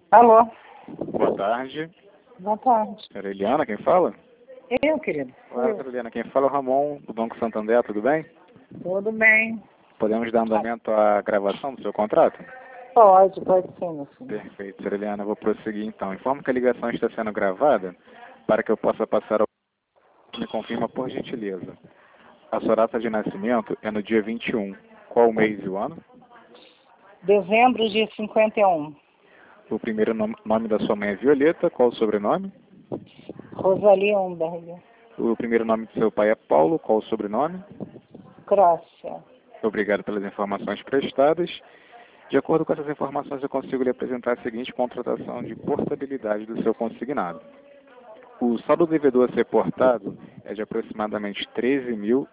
Alô? Boa tarde. Boa tarde. Senhora Eliana, quem fala? Eu, querido. Olá, senhora Eliana, quem fala é o Ramon, do Banco Santander, tudo bem? Tudo bem. Podemos dar andamento à gravação do seu contrato? Pode sim, meu filho. Perfeito, senhora Eliana, eu vou prosseguir então. Informo que a ligação está sendo gravada para que eu possa passar ao... Me confirma por gentileza. A sua data de nascimento é no dia 21. Qual o mês e o ano? Dezembro de 51. O primeiro nome da sua mãe é Violeta, qual o sobrenome? Rosalie Umberg. O primeiro nome do seu pai é Paulo, qual o sobrenome? Croácia. Obrigado pelas informações prestadas. De acordo com essas informações, eu consigo lhe apresentar a seguinte contratação de portabilidade do seu consignado. O saldo devedor a ser portado é de aproximadamente R$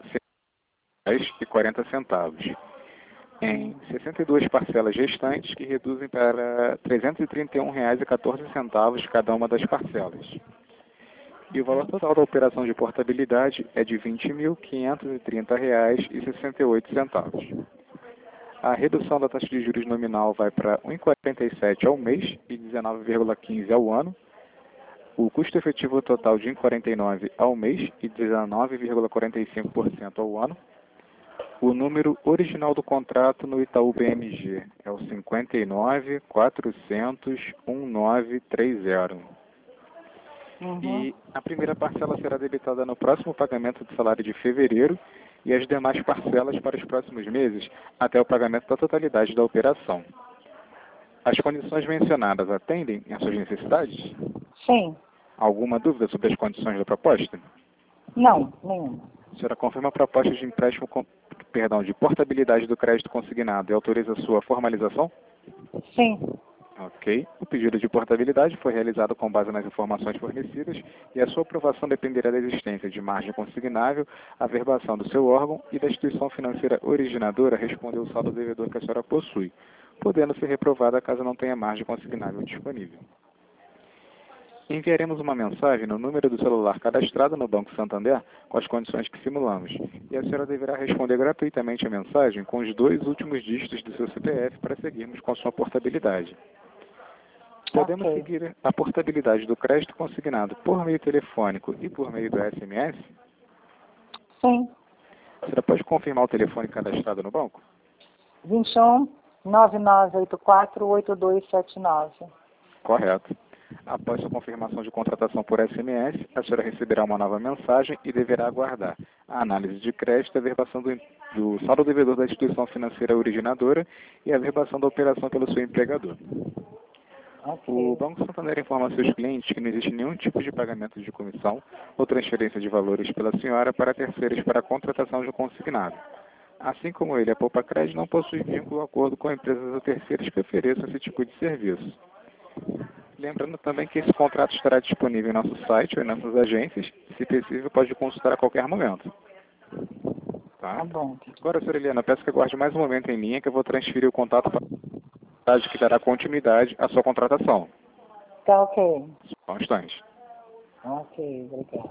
13.100,40, em 62 parcelas restantes que reduzem para R$ 331,14 cada uma das parcelas. E o valor total da operação de portabilidade é de R$ 20.530,68. A redução da taxa de juros nominal vai para 1,47 ao mês e 19,15 ao ano. O custo efetivo total de 1,49 ao mês e 19,45% ao ano. O número original do contrato no Itaú BMG é o 59.400.1930. E a primeira parcela será debitada no próximo pagamento do salário de fevereiro e as demais parcelas para os próximos meses até o pagamento da totalidade da operação. As condições mencionadas atendem às suas necessidades? Sim. Alguma dúvida sobre as condições da proposta? Não, nenhuma. A senhora confirma a proposta de empréstimo, de portabilidade do crédito consignado e autoriza sua formalização? Sim. Ok. O pedido de portabilidade foi realizado com base nas informações fornecidas e a sua aprovação dependerá da existência de margem consignável, averbação do seu órgão e da instituição financeira originadora a responder o saldo devedor que a senhora possui, podendo ser reprovada caso não tenha margem consignável disponível. Enviaremos uma mensagem no número do celular cadastrado no Banco Santander com as condições que simulamos, e a senhora deverá responder gratuitamente a mensagem com os 2 últimos dígitos do seu CPF para seguirmos com sua portabilidade. Podemos seguir a portabilidade do crédito consignado por meio telefônico e por meio do SMS? Sim. A senhora pode confirmar o telefone cadastrado no banco? 21 9984 8279. Correto. Após sua confirmação de contratação por SMS, a senhora receberá uma nova mensagem e deverá aguardar a análise de crédito e a averbação do saldo devedor da instituição financeira originadora e a averbação da operação pelo seu empregador. O Banco Santander informa a seus clientes que não existe nenhum tipo de pagamento de comissão ou transferência de valores pela senhora para terceiros para a contratação de um consignado. Assim como ele, a Poupa Crédito não possui vínculo ou acordo com empresas ou terceiros que ofereçam esse tipo de serviço. Lembrando também que esse contrato estará disponível em nosso site ou em nossas agências, e, se possível, pode consultar a qualquer momento. Tá bom. Agora, senhora Eliana, peço que aguarde mais um momento em linha que eu vou transferir o contato para a que dará continuidade à sua contratação. Tá ok. Só um instante. Ok, obrigado.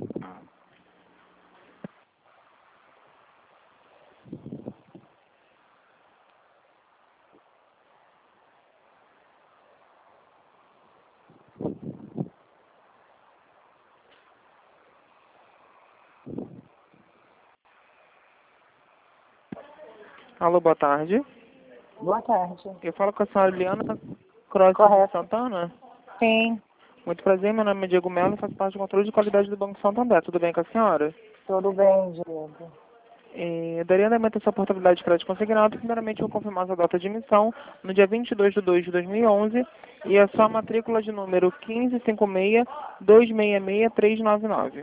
Alô, boa tarde. Boa tarde. Eu falo com a senhora Eliana Cross de Santana. Sim. Muito prazer, meu nome é Diego Melo e faço parte do controle de qualidade do Banco Santander. Tudo bem com a senhora? Tudo bem, Diego. Eu daria andamento a sua portabilidade de crédito consignado. Primeiramente, eu vou confirmar sua data de emissão no dia 22/2/2011 e a sua matrícula de número 1556-266-399.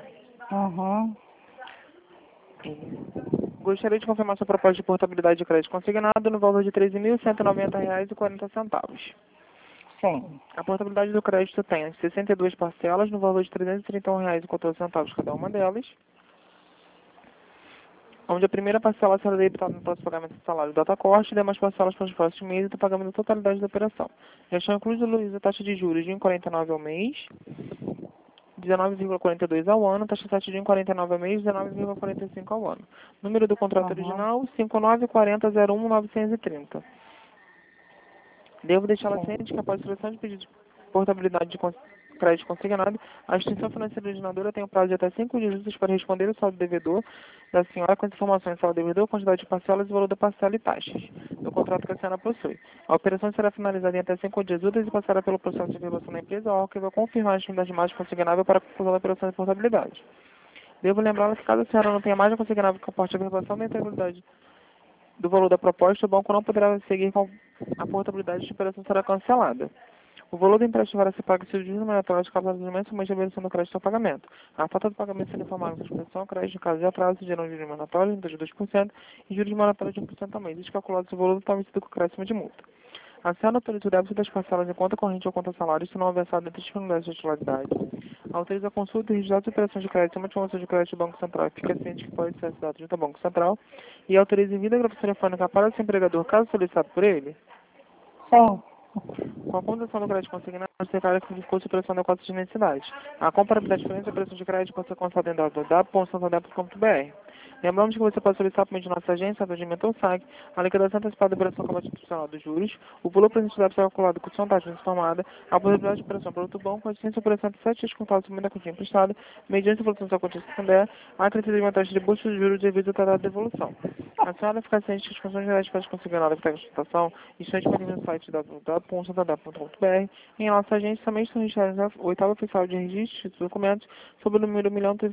Gostaria de confirmar sua proposta de portabilidade de crédito consignado no valor de R$ 13.190,40. Sim. A portabilidade do crédito tem as 62 parcelas no valor de R$ 331,14 cada uma delas, onde a primeira parcela será debitada no próximo pagamento do salário data corte e demais parcelas para os próximos meses do pagamento da totalidade da operação. Já estão incluídos a taxa de juros de 1,49 ao mês, 19,42 ao ano, taxa de 1,49 ao mês, 19,45 ao ano. Número do contrato original, 594001-930. Devo deixá-la Sim. ciente que após a seleção de pedido de portabilidade de crédito consignado, a instituição financeira originadora tem um prazo de até 5 dias úteis para responder o saldo devedor da senhora com as informações de saldo devedor, quantidade de parcelas e valor da parcela e taxas do contrato que a senhora possui. A operação será finalizada em até 5 dias úteis e passará pelo processo de verbação da empresa, ao que vai confirmar a intimidade de margem consignável para a conclusão da operação de portabilidade. Devo lembrá-la que caso a senhora não tenha margem consignável que comporte a verbação da integridade do valor da proposta, o banco não poderá seguir com a portabilidade de operação será cancelada. O valor do empréstimo vai ser pago se o juros monetários causados mensalmente a versão do crédito ao pagamento. A falta do pagamento será informada com expressão, crédito em caso de atraso, gerando juros monetários de 2% e juros monetários de 1% ao mês, calculados o valor do vencido com acréscimo de multa. A senhora autoriza o débito das parcelas em conta corrente ou conta salário, se não houver saldo entre disponibilidade de titularidade. Autoriza a consulta e registro de operações de crédito, uma informação de crédito do Banco Central, fica ciente que pode ser assinado junto ao Banco Central, e autoriza envio da gravação telefônica para o seu empregador, caso solicitado por ele. Sim. Com a condução do crédito consignado, você declara que ficou supressão da cota de necessidade. A comparabilidade diferente da operação de crédito pode ser constatada em www.santander.com.br. Lembramos que você pode solicitar por meio de nossa agência, atendimento ou SAG, a liquidação antecipada da operação com a institucional dos juros, o valor presente deve ser calculado com sua taxa transformada, a possibilidade de operação para outro banco, a licença de operação de 7 dias contados sobre a quantia emprestada, mediante a evolução da quantia Santander, a acrescida de uma taxa de bolsa de juros devido ao tratado de devolução. A senhora fica ciente que as condições gerais para consignada que está em consultação estão disponíveis no site www.santander.com.br. Em nossa agência também estão registrados o oitavo oficial de registro de documentos sob o número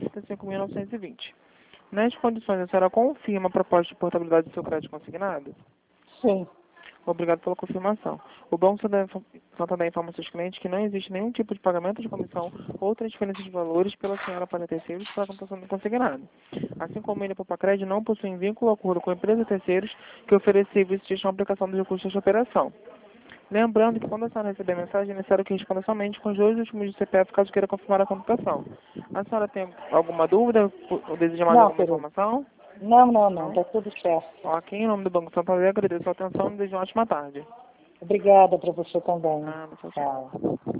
1.375.920. Nas condições, a senhora confirma a proposta de portabilidade do seu crédito consignado? Sim. Obrigado pela confirmação. O Banco Santander informa aos seus clientes que não existe nenhum tipo de pagamento de comissão ou transferência de valores pela senhora para terceiros para a computação do consignado. Assim como ele, a Popacred, não possui vínculo ou acordo com empresas terceiros que oferecem serviços de gestão e aplicação dos recursos de operação. Lembrando que quando a senhora receber a mensagem, é necessário que responda somente com os 2 últimos de CPF, caso queira confirmar a computação. A senhora tem alguma dúvida ou deseja mais Não, alguma querido. informação? Não. Está tudo certo. Ok, em nome do Banco Santander, agradeço a atenção e desejo uma ótima tarde. Obrigada para você também. Tchau. Tchau.